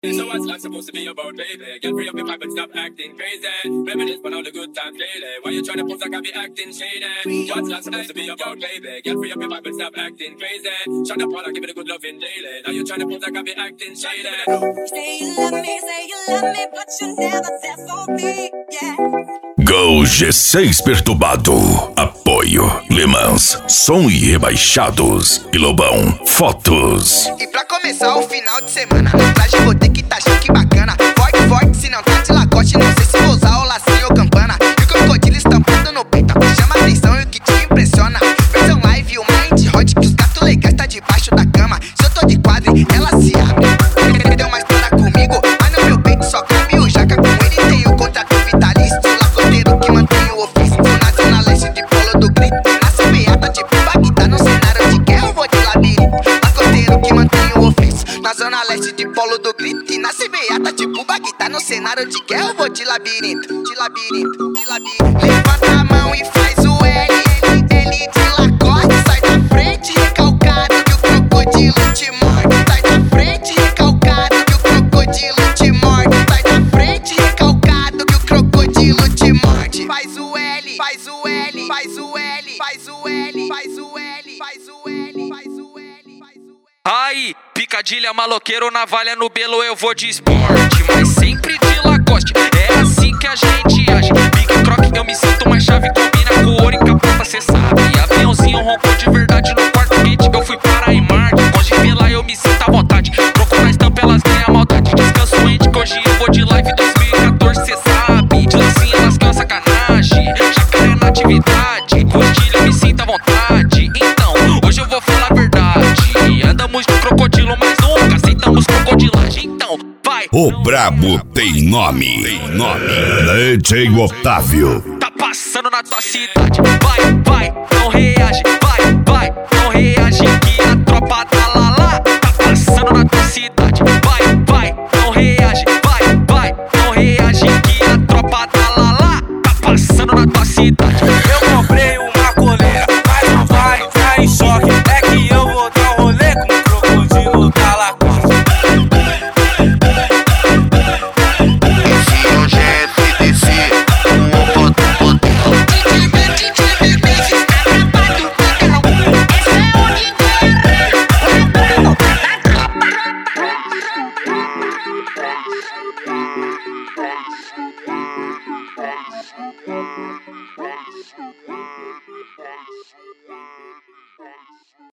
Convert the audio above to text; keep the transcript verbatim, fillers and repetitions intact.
So what's life supposed to be about, baby? Get free up your mind, but stop acting crazy. Reminisce on all the good times daily. Why you trying to pose like I be acting shady? What's life supposed to be about, baby? Get free up your mind, but stop acting crazy. Shut up, I give it a good loving daily. Now you trying to pose like I be acting shady. Say you love me, say you love me, but you never said for me, yeah. Go G seis Perturbado. Apoio Le Mans, Som e Rebaixados e Lobão Fotos. E pra começar o final de semana, no traje vou ter que tá chique bacana. Forte, forte, se não tá de lacoste, não sei se vou usar o lacinho ou campana. E o crocodilo estampado no peito, chama atenção e o que te impressiona. Versão live, o mind hot, que os gatos legais tá debaixo da cama. Se eu tô de quadro, ela se abre. Deu uma história comigo, mas no meu peito só cabe o jaca. Com ele tem o contrato vitalício, lacoteiro que mantém o ofício. Na zona leste de Polo do Grito, nasce beata de Bagdá. No cenário de guerra eu vou de labirinto, lacoteiro que mantém o ofício. Na zona leste de Polo do Grito, e nasce beata tipo Bagdá. No cenário de guerra eu vou de labirinto, de labirinto, de labirinto. Levanta a mão e faz o L, L de lacoste. Sai da frente recalcado que o crocodilo te morde. Sai da frente recalcado que o crocodilo te morde. Sai da frente recalcado que o crocodilo te morde. Faz o L, faz o L, faz o L, faz o L, faz o L, faz o L, faz o L, faz o L. Aí, picadilha, maloqueiro, navalha no belo, eu vou de esporte, mas sempre de Lacoste, é assim que a gente age. Big Croc, eu me sinto mais chave, combina com ouro e capota, cê sabe. Aviãozinho roncou de verdade no quarto quente, eu fui para em Marte. Hoje lá eu me sinto à vontade, troco na estampa, elas têm a maldade. Descanso ente, que hoje eu vou de live dois mil e quatorze, cê sabe. De lacinha elas querem sacanagem, jacaré na atividade. Costilha, eu me sinto à vontade, então, hoje eu vou falar a verdade. Andamos de crocodilo, mas nunca aceitamos crocodilagem, então, vai. O brabo tem nome, tem nome. D J Otávio. Tá passando na tua cidade, vai, vai, não reage, vai, vai, não reage que a tropa tá lá lá.